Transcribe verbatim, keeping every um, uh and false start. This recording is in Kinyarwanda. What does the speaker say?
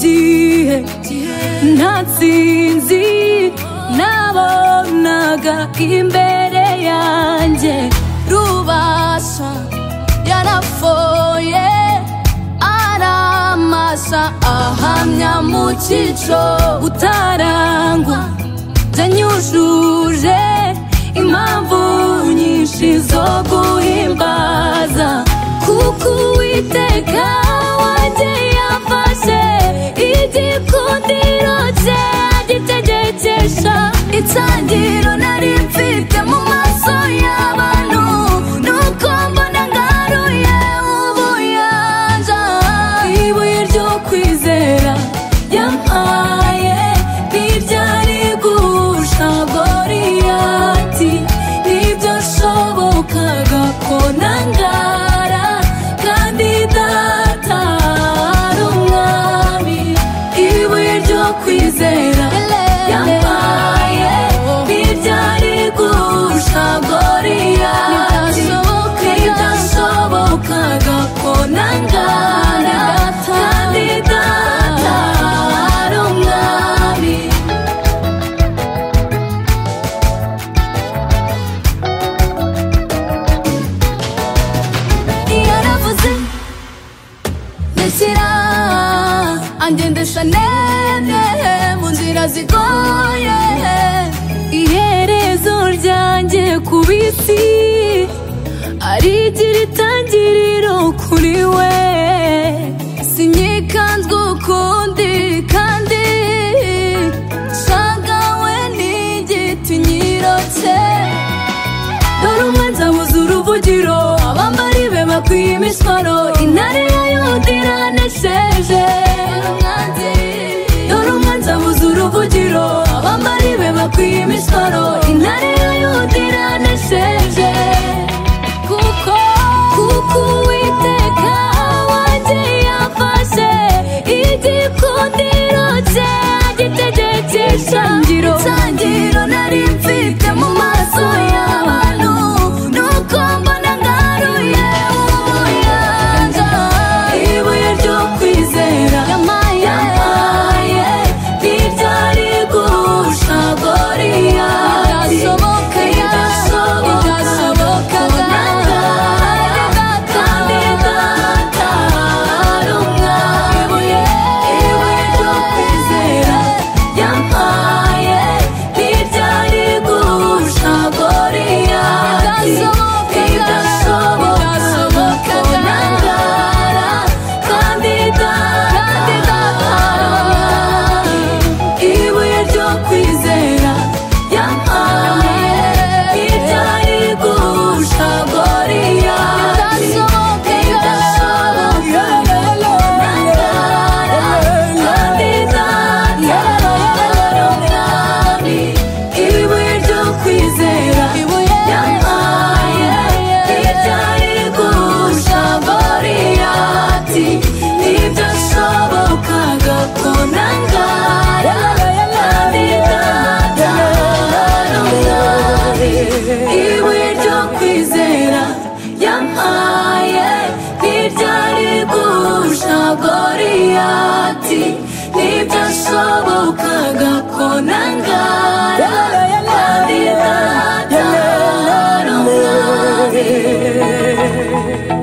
gihe nta nsinzi nabonaga imbere yanjye. Rubasha yarafoye aramasa ahamya mu cyico utarangwa byanyujuje impamvu nyinshi zo guhimbaza, kuko Uwiteka wanjye yafashe igikundiro cye agitegekesha itangiriro nari mfite mu maso y'abantu, nuko mbona ngaruye ubuyanja. Ibuye ryo kwizera yampaye ntiryari gusha Goliyati, ntibyashobokaga ko nangara kandi data ari umwami. Ibuye ryo kwizera yampaye ntiryari gusha Goliyati, ntibyashobokaga ko nangara kandi data ari umwami. Yaravuze ndashyira angendesha nene mu nzira zigoye, iherezo ryanjye ku bisi arigira itangiriro kuri we. Sinyikanzwe ukundi kandi nshagawe n'igiti nyirotse. Dore umwanzi abuze uruvugiro, abambari be bakwiye imishwaro, intare ya Yuda iranesheje. Dore umwanzi abuze uruvugiro, abambari be bakwiye imishwaro, intare ya Yuda iranesheje. Kuko kuko Uwiteka wanjye yafashe igikundiro cye agitegekesha itangiriro nari mfite mu maso y'abantu, nuko mbona ngaruye ubuyanja. Ibuye ryo kwizera yampaye ntiryari gusha Goliyati, ntibyashobokaga kandi data ari umwami. Ibuye ryo kwizera yampaye ntiryari gusha Goliyati, ntibyashobokaga kandi data ari umwami. Ibuye ryo kwizera yampaye ntiryari gusha Goliyati, ntibyashobokaga kandi data ari umwami. Ibuye ryo kwizera yampaye ntiryari gusha Goliyati, ntibyashobokaga ko nangara kandi data ari umwami. Ibuye ryo kwizera yampaye ntiryari gusha Goliyati, ntibyashobokaga ko nangara kandi data ari umwami.